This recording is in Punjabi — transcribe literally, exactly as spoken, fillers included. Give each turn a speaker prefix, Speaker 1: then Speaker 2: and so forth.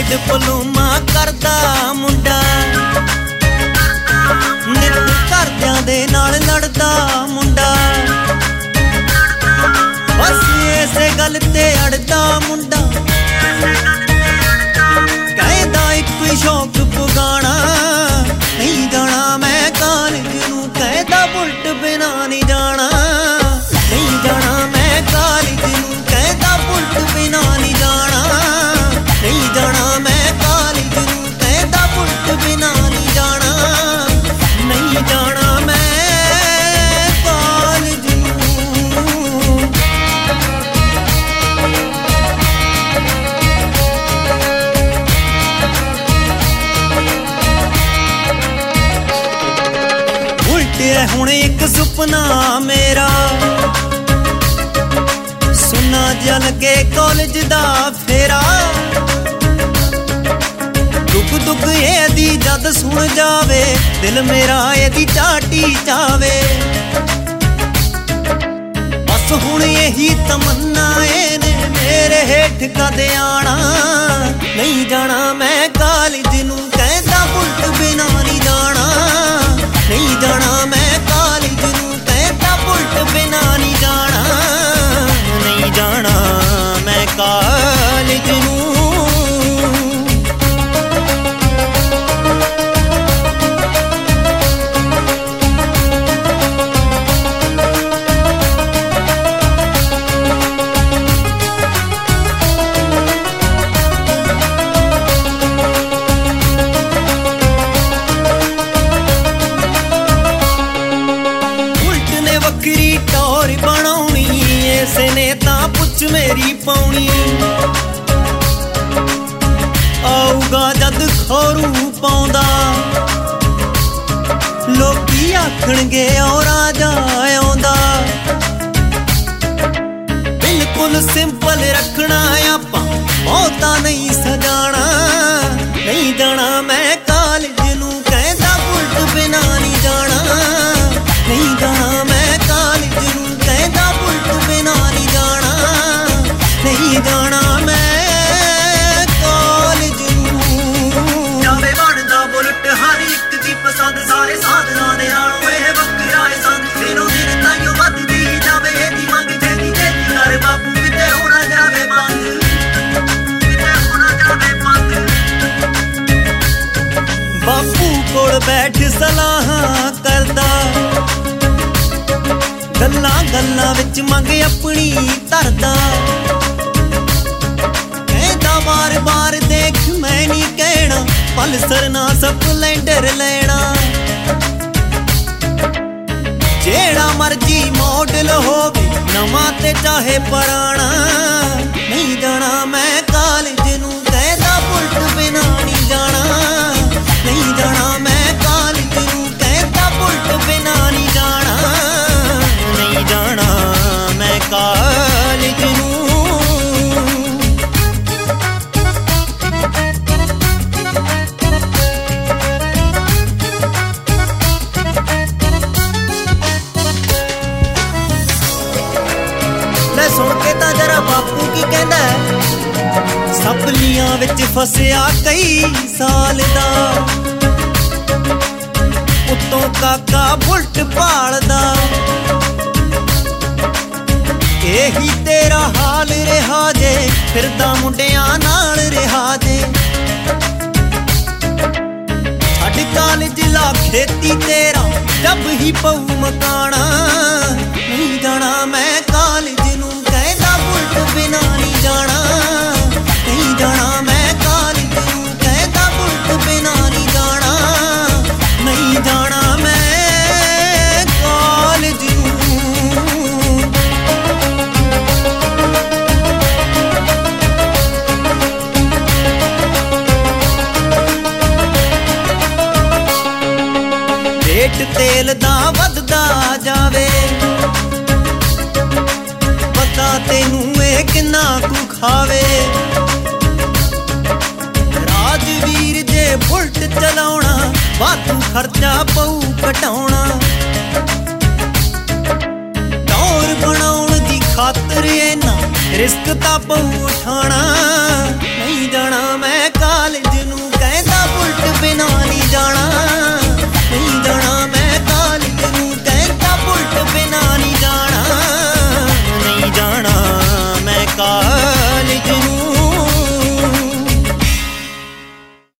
Speaker 1: ਡਿਪਲੋਮਾ ਕਰਦਾ ਮੁੰਡਾ, ਨਿੱਤ ਘਰਦਿਆਂ ਦੇ ਨਾਲ ਲੜਦਾ ਮੁੰਡਾ, ਬਸ ਇਸੇ ਗੱਲ ਤੇ ਅੜਦਾ ਮੁੰਡਾ। ਕਹਿੰਦਾ ਇੱਕ ਸ਼ੌਕ ਪੁਗਾਣਾ, ਨਹੀਂ ਜਾਣਾ ਮੈਂ ਕਾਲਜ ਨੂੰ। ਕਹਿੰਦਾ ਬੁਲਟ ਬਿਨਾ ਨਹੀਂ ਜਾਣਾ, ਨਹੀਂ ਜਾਣਾ ਮੈਂ ਕਾਲਜ ਨੂੰ। ਕਹਿੰਦਾ ਬੁਲਟ ਬਿਨਾ ਨਹੀਂ ਜਾਣਾ, ਨਹੀਂ ਜਾਣਾ ਮੈਂ ਕਾਲਜ ਨੂੰ। ਕਹਿੰਦਾ ਬੁਲਟ ਬਿਨਾ ਨਹੀਂ ਜਾਣਾ, ਨਹੀਂ ਜਾਣਾ ਮੈਂ ਕਾਲਜ ਨੂੰ। ਬੁਲਟ ਹੈ ਹੁਣ ਇੱਕ ਸੁਪਨਾ ਮੇਰਾ, ਸੁਨਾ ਜਿਹਾ ਲੱਗੇ ਕਾਲਜ ਦਾ ਫੇਰਾ। ਦੁੱਖ ਦੁੱਖ ਇਹਦੀ ਜਦ ਸੁਣ ਜਾਵੇ, ਦਿਲ ਮੇਰਾ ਇਹਦੀ ਚਾਟੀ ਚਾਵੇ। ਬਸ ਹੁਣ ਇਹੀ ਤਮੰਨਾ ਇਹਨੇ ਮੇਰੇ ਹੇਠ ਕਦ ਆਣਾ, ਨਹੀਂ ਜਾਣਾ ਮੈਂ ਕਾਲਜ ਨੂੰ। ਕਹਿੰਦਾ ਬੁਲਟ ਬਿਨਾ ਨਹੀਂ ਜਾਣਾ, ਨਹੀਂ ਜਾਣਾ ਮੈਂ ਕਾਲਜ ਨੂੰ। ਕਹਿੰਦਾ ਬੁਲਟ ਬਿਨਾ ਨਹੀਂ ਜਾਣਾ, ਨਹੀਂ ਜਾਣਾ ਮੈਂ ਕਾਲਜ ਨੂੰ। ਵੱਖਰੀ ਟੌਰ ਬਣਾਉਣੀ, ਇਸੇ ਨੇ ਤਾਂ ਪੁੱਛ ਮੇਰੀ ਪਾਉਣੀ। ਆਊਗਾ ਜਦ ਖੋਰੂ ਪਾਉਂਦਾ, ਲੋਕੀ ਆਖਣਗੇ ਉਹ ਰਾਜਾ ਆਉਂਦਾ। ਬਿਲਕੁਲ ਸਿੰਪਲ ਰੱਖਣਾ ਆਪਾਂ, ਬਹੁਤਾ ਨਹੀਂ ਸਜਾਣਾ। ਨਹੀਂ ਜਾਣਾ ਮੈਂ ਕਾਲਜ ਨੂੰ। ਕਹਿੰਦਾ ਬੁਲਟ ਬਿਨਾ ਨਹੀਂ ਜਾਣਾ, ਨਹੀਂ ਜਾਣਾ ਮੈਂ ਕਾਲਜ ਨੂੰ। ਕਹਿੰਦਾ ਬੁਲਟ ਬਿਨਾ ਨਹੀਂ ਜਾਣਾ, ਨਹੀਂ ਜਾਣਾ ਮੈਂ ਕਾਲਜ ਨੂੰ। ਜਾਵੇ ਬਣਦਾ ਬੁਲਟ ਹਰ ਇੱਕ ਦੀ ਪਸੰਦ, ਸਾਰੇ ਸਾਧਨਾਂ ਦੇ ਨਾਲੋਂ ਇਹ ਵੱਖਰਾ ਏ ਸੰਦ। ਦਿਨੋਂ ਦਿਨ ਤਾਈਓ ਵੱਧਦੀ ਜਾਵੇ ਇਹਦੀ ਮੰਗ, ਛੇਤੀ ਛੇਤੀ ਕਰ ਬਾਪੂ ਕਿਤੇ ਹੋਣਾ ਜਾਵੇ ਬੰਦ, ਕਿਤੇ ਹੋਣਾ ਜਾਵੇ ਬੰਦ। ਬਾਪੂ ਕੋਲ ਬੈਠ ਸਲਾਹਾਂ ਕਰਦਾ, ਗੱਲਾਂ ਗੱਲਾਂ ਵਿੱਚ ਮੰਗ ਆਪਣੀ ਧਰਦਾ। ਕਹਿੰਦਾ ਬਾਰ ਬਾਰ ਦੇਖ ਮੈਂ ਨਹੀਂ ਕਹਿਣਾ, ਪਲਸਰ ਨਾ ਸਪਲੈਂਡਰ ਲੈਣਾ। ਜਿਹੜਾ ਮਰਜੀ ਮਾਡਲ ਹੋਵੇ, ਨਵਾਂ ਤੇ ਚਾਹੇ ਪੁਰਾਣਾ। ਨਹੀਂ ਜਾਣਾ ਮੈਂ ਕਾਲਜ ਨੂੰ। ਕਹਿੰਦਾ ਬੁਲਟ ਬਿਨਾ ਨਹੀਂ ਜਾਣਾ, ਨਹੀਂ ਜਾਣਾ ਮੈਂ ਕਾਲਜ ਨੂੰ। ਕਹਿੰਦਾ ਬੁਲਟ ਬਿਨਾ ਨਹੀਂ ਜਾਣਾ, ਨਹੀਂ ਜਾਣਾ ਮੈਂ ਕਾਲਜ ਨੂੰ। ਲੈ ਸੁਣ ਕੇ ਤਾਂ ਜਰਾ ਬਾਪੂ ਕੀ ਕਹਿੰਦਾ। ਸਪਲੀਆਂ ਵਿੱਚ ਫਸਿਆ ਕਈ ਸਾਲ ਦਾ, ਉੱਤੋਂ ਕਾਕਾ ਬੁਲਟ ਭਾਲਦਾ। ਇਹੀ ਤੇਰਾ ਹਾਲ ਰਿਹਾ ਜੇ, ਫਿਰਦਾ ਮੁੰਡਿਆਂ ਨਾਲ ਰਿਹਾ ਜੇ। ਛੱਡ ਕਾਲਜ ਲਾ ਖੇਤੀ ਤੇਰਾ, ਜਬ ਹੀ ਪਊ ਮਕਾਣਾ। ਨਹੀਂ ਜਾਣਾ ਮੈਂ ਕਾਲਜ ਨੂੰ। ਕਹਿੰਦਾ ਬੁਲਟ ਬਿਨਾ ਨਹੀਂ ਜਾਣਾ, ਨਹੀਂ ਜਾਣਾ ਮੈਂ ਕਾਲਜ ਨੂੰ। ਕਹਿੰਦਾ ਬੁਲਟ ਬਿਨਾ ਨਹੀਂ ਜਾਣਾ, ਨਹੀਂ ਜਾਣਾ ਮੈਂ ਕਾਲਜ ਨੂੰ। ਰੇਟ ਤੇਲ ਦਾ ਵੱਧਦਾ ਜਾਵੇ, ਪਤਾ ਤੈਨੂੰ ਇਹ ਕਿੰਨਾ ਕੁ ਖਾਵੇ। ਰਾਜਵੀਰ ਜੇ ਬੁਲਟ ਚਲਾਉਣਾ, ਵਾਧੂ ਖਰਚਾ ਪਊ ਘਟਾਉਣਾ। ਟੌਰ ਬਣਾਉਣ ਦੀ ਖਾਤਰ ਇਹਨਾਂ ਰਿਸਕ ਤਾਂ ਪਊ ਉਠਾਉਣਾ।